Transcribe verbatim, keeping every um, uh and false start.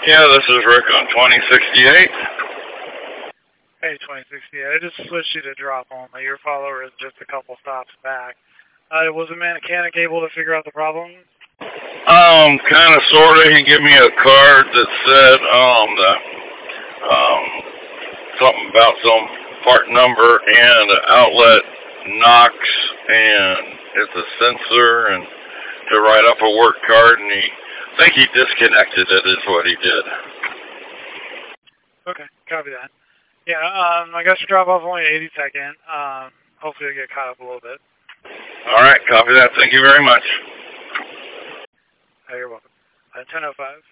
Yeah, this is Rick on twenty sixty-eight. Hey, twenty sixty-eight. I just switched you to drop only. Your follower is just a couple stops back. Uh, was the mechanic able to figure out the problem? Um, kind of, sort of. He gave me a card that said um, the, um, something about some part number and an outlet knocks, and it's a sensor, and to write up a work card, and he, I think he disconnected it is what he did. Okay, copy that. Yeah, um, I guess your drop off only eighty second. Um, hopefully you'll get caught up a little bit. All right, copy that. Thank you very much. Oh, you're welcome. Uh, ten oh five.